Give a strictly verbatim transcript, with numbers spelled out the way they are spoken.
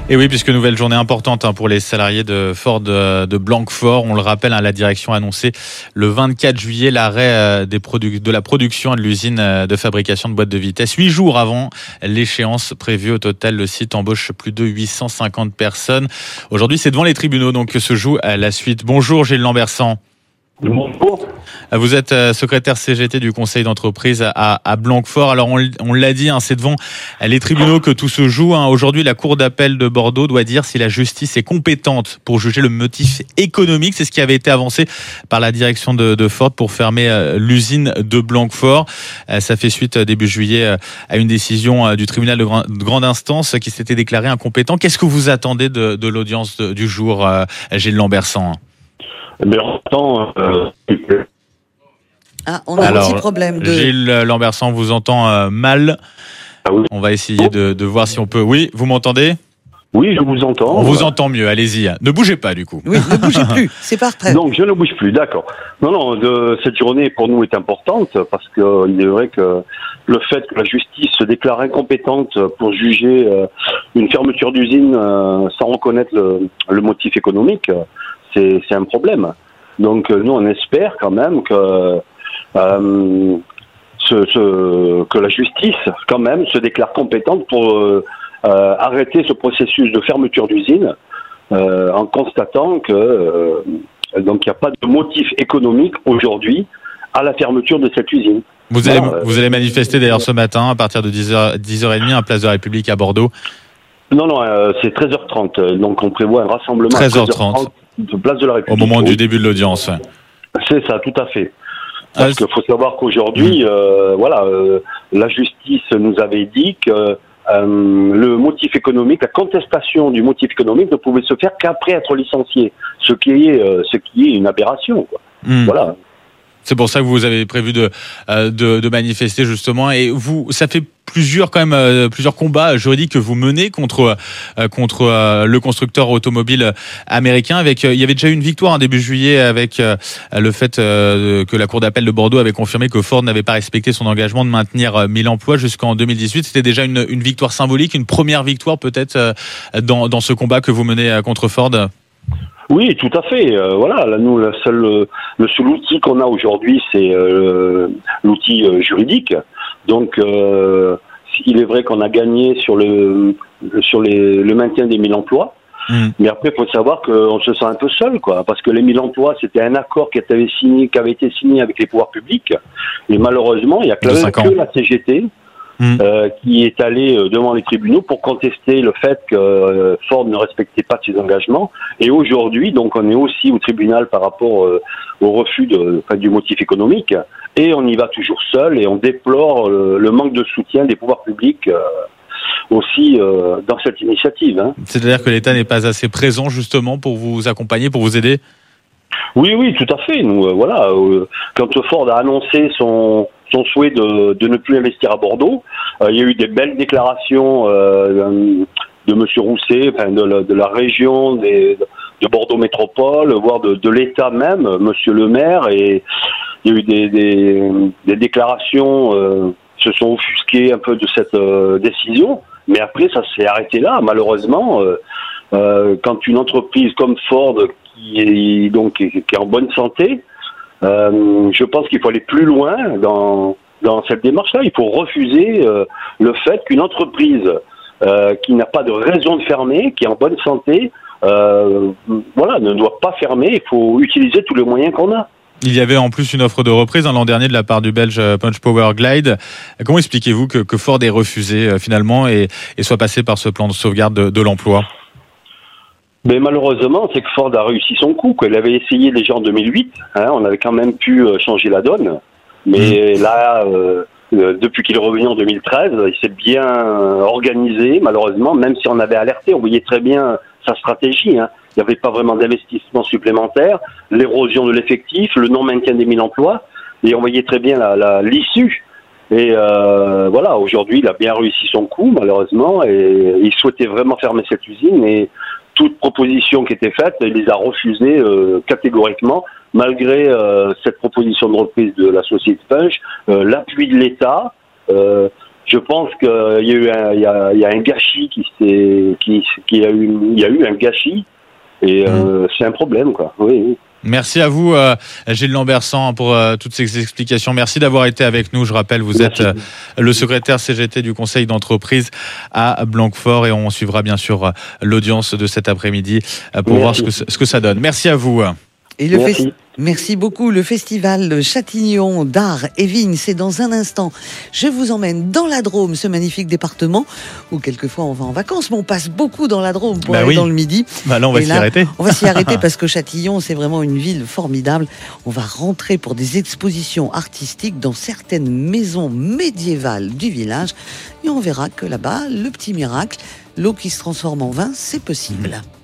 Et oui, puisque nouvelle journée importante hein, pour les salariés de Ford de Blanquefort. On le rappelle, hein, la direction a annoncé le vingt-quatre juillet l'arrêt des produ- de la production de l'usine de fabrication de boîtes de vitesse. Huit jours avant l'échéance prévue. Au total, le site embauche plus de huit cent cinquante personnes. Aujourd'hui, c'est devant les tribunaux donc, que se joue la suite. Bonjour Gilles Lambersan. Bonjour. Vous êtes secrétaire C G T du conseil d'entreprise à, à Blanquefort. Alors on, on l'a dit, hein, c'est devant les tribunaux que tout se joue. Hein. Aujourd'hui, la cour d'appel de Bordeaux doit dire si la justice est compétente pour juger le motif économique. C'est ce qui avait été avancé par la direction de, de Ford pour fermer euh, l'usine de Blanquefort. Euh, ça fait suite euh, début juillet euh, à une décision euh, du tribunal de, grand, de grande instance qui s'était déclaré incompétent. Qu'est-ce que vous attendez de, de l'audience de, du jour, euh, Gilles Lambersan? Mais en temps, euh... Ah, on a Alors, un petit problème. De... Gilles Lambersan vous entend euh, mal. Ah oui. On va essayer de, de voir si on peut. Oui, vous m'entendez? Oui, je vous entends. On vous entend mieux, allez-y. Ne bougez pas du coup. Oui, ne bougez plus, c'est parfait. Donc je ne bouge plus, d'accord. Non, non, de, cette journée pour nous est importante parce qu'il euh, est vrai que le fait que la justice se déclare incompétente pour juger euh, une fermeture d'usine euh, sans reconnaître le, le motif économique, c'est, c'est un problème. Donc nous on espère quand même que euh, ce, ce, que la justice quand même se déclare compétente pour euh, euh, arrêter ce processus de fermeture d'usine euh, en constatant que euh, donc il n'y a pas de motif économique aujourd'hui à la fermeture de cette usine. Vous allez, voilà, vous allez manifester d'ailleurs ce matin à partir de dix heures trente à Place de la République à Bordeaux. Non, non, euh, c'est treize heures trente, donc on prévoit un rassemblement treize heures trente de Place de la République. Au moment du début de l'audience. C'est ça, tout à fait. Parce qu'il faut savoir qu'aujourd'hui, euh, voilà, euh, la justice nous avait dit que euh, le motif économique, la contestation du motif économique ne pouvait se faire qu'après être licencié, ce qui est, euh, ce qui est une aberration, quoi. Mmh. Voilà. C'est pour ça que vous avez prévu de, euh, de, de manifester justement. Et vous, ça fait plusieurs quand même euh, plusieurs combats juridiques que vous menez contre euh, contre euh, le constructeur automobile américain. Avec, euh, il y avait déjà eu une victoire en début juillet avec euh, le fait euh, que la cour d'appel de Bordeaux avait confirmé que Ford n'avait pas respecté son engagement de maintenir euh, mille emplois jusqu'en deux mille dix-huit. C'était déjà une, une victoire symbolique, une première victoire peut-être euh, dans dans ce combat que vous menez euh, contre Ford. Oui, tout à fait. Euh, voilà, là, nous, le seul, le seul outil qu'on a aujourd'hui, c'est euh, l'outil euh, juridique. Donc, euh, il est vrai qu'on a gagné sur le sur les, le maintien des mille emplois. Mmh. Mais après, il faut savoir qu'on se sent un peu seul, quoi, parce que les mille emplois, c'était un accord qui avait signé, qui avait été signé avec les pouvoirs publics. Et malheureusement, il n'y a que, que la C G T. Mmh. Euh, qui est allé euh, devant les tribunaux pour contester le fait que euh, Ford ne respectait pas ses engagements. Et aujourd'hui, donc, on est aussi au tribunal par rapport euh, au refus de, enfin, du motif économique. Et on y va toujours seul et on déplore euh, le manque de soutien des pouvoirs publics euh, aussi euh, dans cette initiative. Hein. C'est-à-dire que l'État n'est pas assez présent justement pour vous accompagner, pour vous aider? Oui, oui, tout à fait. Nous, euh, voilà, euh, quand Ford a annoncé son son souhait de, de ne plus investir à Bordeaux, euh, il y a eu des belles déclarations euh, de Monsieur Rousset, enfin de, la, de la région, des, de Bordeaux Métropole, voire de, de l'État même, Monsieur le maire, et il y a eu des, des, des déclarations euh, qui se sont offusquées un peu de cette euh, décision, mais après ça s'est arrêté là, malheureusement. Euh, euh, quand une entreprise comme Ford, qui est donc qui est en bonne santé, Euh, je pense qu'il faut aller plus loin dans dans cette démarche-là. Il faut refuser euh, le fait qu'une entreprise euh, qui n'a pas de raison de fermer, qui est en bonne santé, euh, voilà, ne doit pas fermer. Il faut utiliser tous les moyens qu'on a. Il y avait en plus une offre de reprise l'an dernier de la part du Belge Punch Power Glide. Comment expliquez-vous que, que Ford ait refusé euh, finalement et, et soit passé par ce plan de sauvegarde de, de l'emploi? Mais malheureusement, c'est que Ford a réussi son coup. Elle avait essayé déjà en deux mille huit. Hein, on avait quand même pu changer la donne. Mais mmh. là, euh, depuis qu'il est revenu en deux mille treize, il s'est bien organisé, malheureusement, même si on avait alerté. On voyait très bien sa stratégie. Hein. Il n'y avait pas vraiment d'investissement supplémentaire, l'érosion de l'effectif, le non-maintien des mille emplois. Et on voyait très bien la, la, l'issue. Et euh, voilà, aujourd'hui, il a bien réussi son coup, malheureusement. Et il souhaitait vraiment fermer cette usine. Et toute proposition qui était faite, il les a refusées euh, catégoriquement, malgré euh, cette proposition de reprise de la société Punch, euh, l'appui de l'État. Euh, je pense qu'il y a eu un, il y a, il y a un gâchis qui s'est, qui, qui a eu, il y a eu un gâchis et euh, mmh. c'est un problème, quoi. Oui. oui. Merci à vous, euh, Gilles Lambersan, pour euh, toutes ces explications. Merci d'avoir été avec nous. Je rappelle, vous Merci. êtes euh, le secrétaire C G T du conseil d'entreprise à Blanquefort et on suivra bien sûr l'audience de cet après-midi euh, pour Merci. voir ce que, ce que ça donne. Merci à vous. Et le Merci. Festi- Merci beaucoup. Le festival Châtillon d'art et vignes, c'est dans un instant. Je vous emmène dans la Drôme, ce magnifique département où quelquefois on va en vacances, mais on passe beaucoup dans la Drôme pour bah aller oui. dans le Midi. Bah là, on va et s'y là, arrêter. On va s'y arrêter parce que Châtillon, c'est vraiment une ville formidable. On va rentrer pour des expositions artistiques dans certaines maisons médiévales du village et on verra que là-bas, le petit miracle, l'eau qui se transforme en vin, c'est possible. Mmh.